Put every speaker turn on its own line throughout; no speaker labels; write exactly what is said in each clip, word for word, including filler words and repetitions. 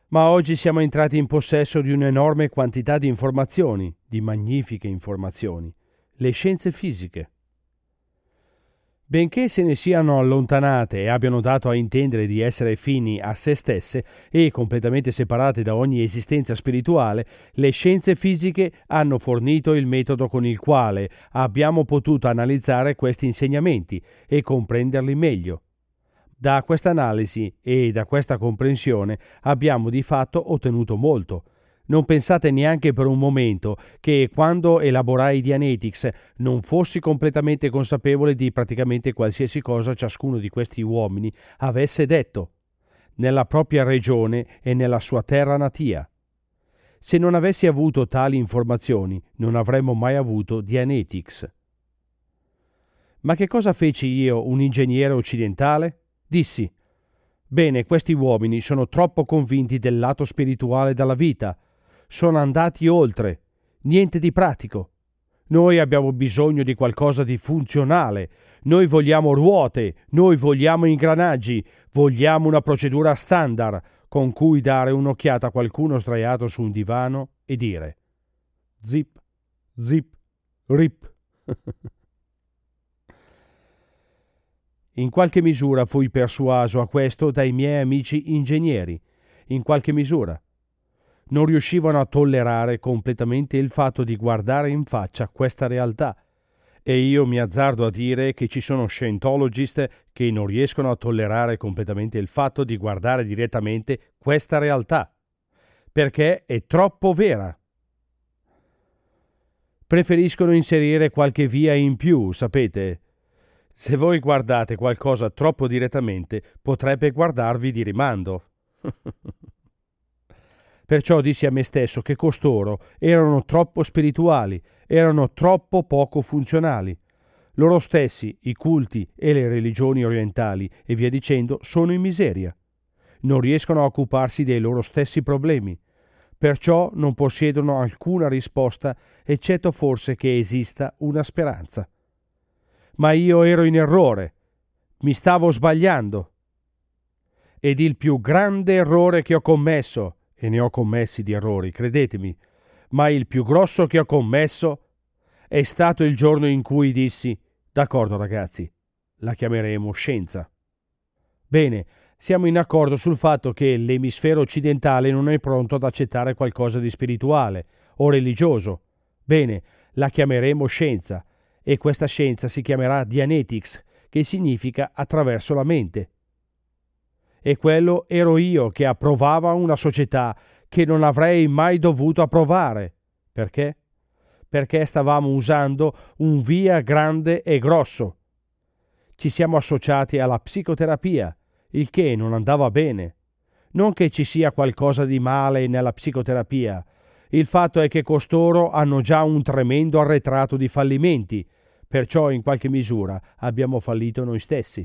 Ma oggi siamo entrati in possesso di un'enorme quantità di informazioni, di magnifiche informazioni, le scienze fisiche. Benché se ne siano allontanate e abbiano dato a intendere di essere fini a se stesse e completamente separate da ogni esistenza spirituale, le scienze fisiche hanno fornito il metodo con il quale abbiamo potuto analizzare questi insegnamenti e comprenderli meglio. Da questa analisi e da questa comprensione abbiamo di fatto ottenuto molto. Non pensate neanche per un momento che quando elaborai Dianetics non fossi completamente consapevole di praticamente qualsiasi cosa ciascuno di questi uomini avesse detto, nella propria regione e nella sua terra natia. Se non avessi avuto tali informazioni, non avremmo mai avuto Dianetics. Ma che cosa feci io, un ingegnere occidentale? Dissi: bene, questi uomini sono troppo convinti del lato spirituale della vita. Sono andati oltre. Niente di pratico. Noi abbiamo bisogno di qualcosa di funzionale. Noi vogliamo ruote, noi vogliamo ingranaggi, vogliamo una procedura standard con cui dare un'occhiata a qualcuno sdraiato su un divano e dire: zip, zip, rip. In qualche misura fui persuaso a questo dai miei amici ingegneri. In qualche misura. Non riuscivano a tollerare completamente il fatto di guardare in faccia questa realtà. E io mi azzardo a dire che ci sono scientologist che non riescono a tollerare completamente il fatto di guardare direttamente questa realtà. Perché è troppo vera. Preferiscono inserire qualche via in più, sapete? Se voi guardate qualcosa troppo direttamente, potrebbe guardarvi di rimando. Perciò dissi a me stesso che costoro erano troppo spirituali, erano troppo poco funzionali. Loro stessi, i culti e le religioni orientali e via dicendo, sono in miseria. Non riescono a occuparsi dei loro stessi problemi. Perciò non possiedono alcuna risposta, eccetto forse che esista una speranza. Ma io ero in errore, mi stavo sbagliando. Ed il più grande errore che ho commesso, e ne ho commessi di errori, credetemi, ma il più grosso che ho commesso è stato il giorno in cui dissi: d'accordo ragazzi, la chiameremo scienza. Bene, siamo in accordo sul fatto che l'emisfero occidentale non è pronto ad accettare qualcosa di spirituale o religioso. Bene, la chiameremo scienza. E questa scienza si chiamerà Dianetics, che significa attraverso la mente. E quello ero io che approvava una società che non avrei mai dovuto approvare. Perché? Perché stavamo usando un via grande e grosso. Ci siamo associati alla psicoterapia, il che non andava bene. Non che ci sia qualcosa di male nella psicoterapia. Il fatto è che costoro hanno già un tremendo arretrato di fallimenti. Perciò in qualche misura abbiamo fallito noi stessi.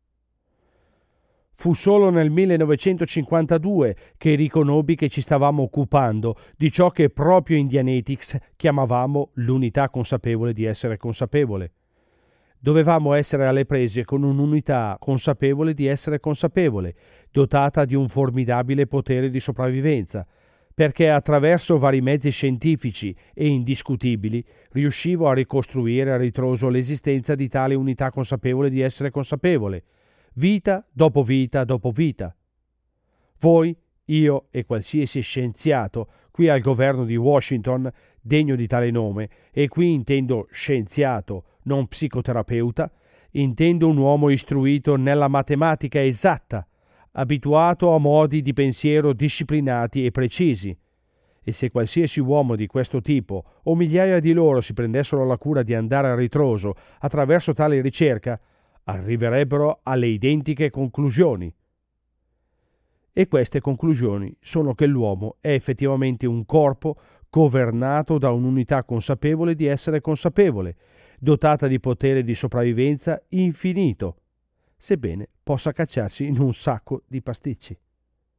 Fu solo nel millenovecentocinquantadue che riconobbi che ci stavamo occupando di ciò che proprio in Dianetics chiamavamo l'unità consapevole di essere consapevole. Dovevamo essere alle prese con un'unità consapevole di essere consapevole, dotata di un formidabile potere di sopravvivenza, perché attraverso vari mezzi scientifici e indiscutibili riuscivo a ricostruire a ritroso l'esistenza di tale unità consapevole di essere consapevole, vita dopo vita dopo vita. Voi, io e qualsiasi scienziato qui al governo di Washington, degno di tale nome, e qui intendo scienziato, non psicoterapeuta, intendo un uomo istruito nella matematica esatta, abituato a modi di pensiero disciplinati e precisi. E se qualsiasi uomo di questo tipo o migliaia di loro si prendessero la cura di andare a ritroso attraverso tale ricerca, arriverebbero alle identiche conclusioni. E queste conclusioni sono che l'uomo è effettivamente un corpo governato da un'unità consapevole di essere consapevole, dotata di potere di sopravvivenza infinito, sebbene possa cacciarsi in un sacco di pasticci.